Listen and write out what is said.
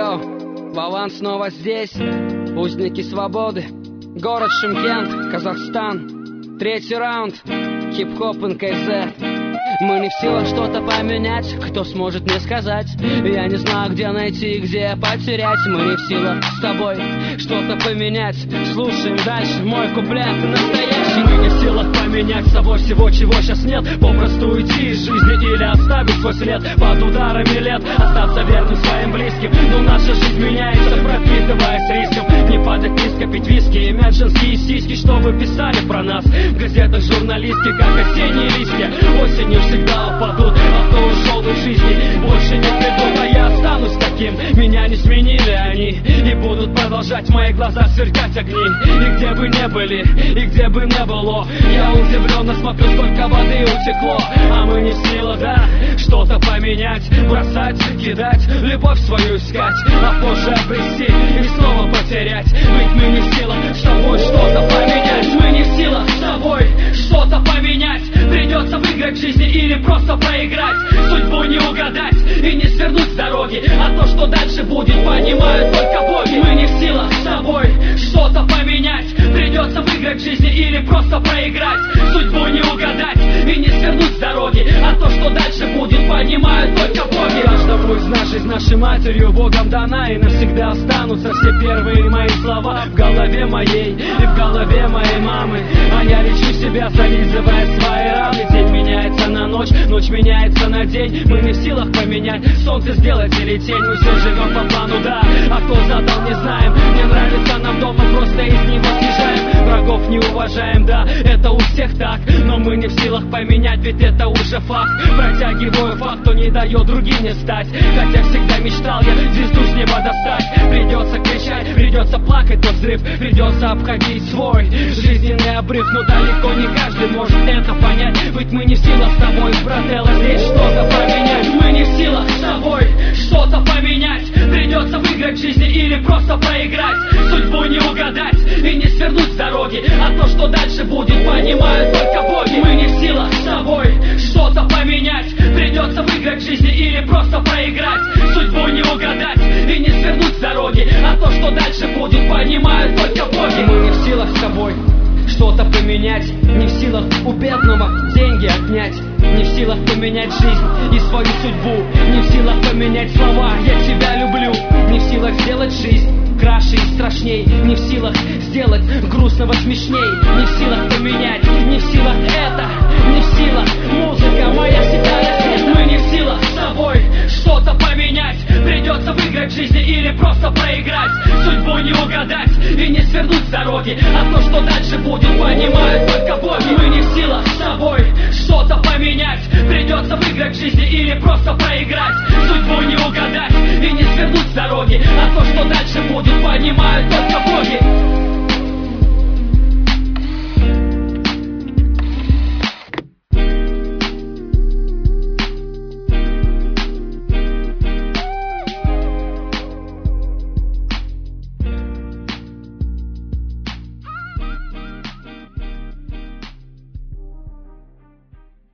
Йоу, Вован снова здесь. Узники свободы. Город Шымкент, Казахстан. Третий раунд. Хип-хоп НКЗ. Мы не в силах что-то поменять. Кто сможет мне сказать? Я не знаю, где найти и где потерять. Мы не в силах с тобой что-то поменять. Слушаем дальше мой куплет настоящий. Мы не в силах поменять с собой всего, чего сейчас нет. Попросту уйти из жизни или оставить свой след под ударами лет. Остаться верным своим близким. Но наша жизнь меняется, пропитываясь риском. Не падать низко, пить виски, иметь женские сиськи. Чтобы писали про нас в газетах журналистки, как осенние листья. Осенью всегда упадут, а кто ушел из жизни, больше не придут. А я останусь таким, меня не сменили они. И будут продолжать в моих глазах сверкать огни. И где бы не были, и где бы не было, я удивленно смотрю, сколько воды утекло. А мы не в силах, да, что-то поменять. Бросать, кидать, любовь свою искать, а позже обрести и снова потерять. Ведь мы не в силах с тобой что-то поменять. Мы не в силах с тобой что-то поменять. Придется выиграть в жизни или просто проиграть. Судьбу не угадать и не свернуть с дороги. А то, что дальше будет, понимают только боги. Мы не в силах с тобой что-то поменять. Придется выиграть в жизни или просто проиграть. Судьбу не угадать и не свернуть с дороги. А то, что дальше будет, понимают только боги. Каждому из нас жизнь нашей матерью Богом дана. И навсегда останутся все первые мои слова в голове моей и в голове моей мамы. А я лечу себя, зализывая свои раны. День меняется на ночь, ночь меняется на день. Мы не в силах поменять солнце сделать или тень. Мы все живем по плану, да, а кто задал, не знаем. Не нравится нам дома, просто из него съезжаем. Врагов не уважаем, да, это у всех так. Но мы не в силах поменять, ведь это уже факт. Протягиваю факт, кто не дает другим не стать. Хотя всегда мечтал я звезду с неба достать. Придется кричать, придется плакать, но взрыв. Придется обходить свой жизненный обрыв. Но далеко не каждый может это понять. Ведь мы не в силах с тобой, брателло, здесь что-то поменять. Мы не в силах с тобой что-то поменять. Придется выиграть в жизни или просто проиграть. Судьбу не угадать и не свернуть с дороги. А то, что дальше будет, понимают только боги. Мы не в силах с тобой что-то поменять. Придется выиграть в жизни или просто проиграть. Судьбу не угадать и не свернуть с дороги. А то, что дальше будет, понимают только боги. Мы не в силах с тобой что-то поменять. Не в силах у бедного деньги отнять. Не в силах поменять жизнь и свою судьбу. Не в силах поменять слова «я тебя люблю». Не в силах сделать жизнь краше и страшней. Не в силах сделать грустного смешней. Не в силах поменять, не в силах это. Не в силах музыка моя всегда раздета. Мы не в силах с тобой что-то поменять. Придется выиграть в жизни или просто проиграть. Судьбу не угадать и не свернуть с дороги. А то, что дальше будет, понимают только боги. Мы не в силах с тобой что-то поменять. Придется выиграть в жизни или просто проиграть. Судьбу не угадать и не свернуть с дороги. А то, что дальше будет, понимают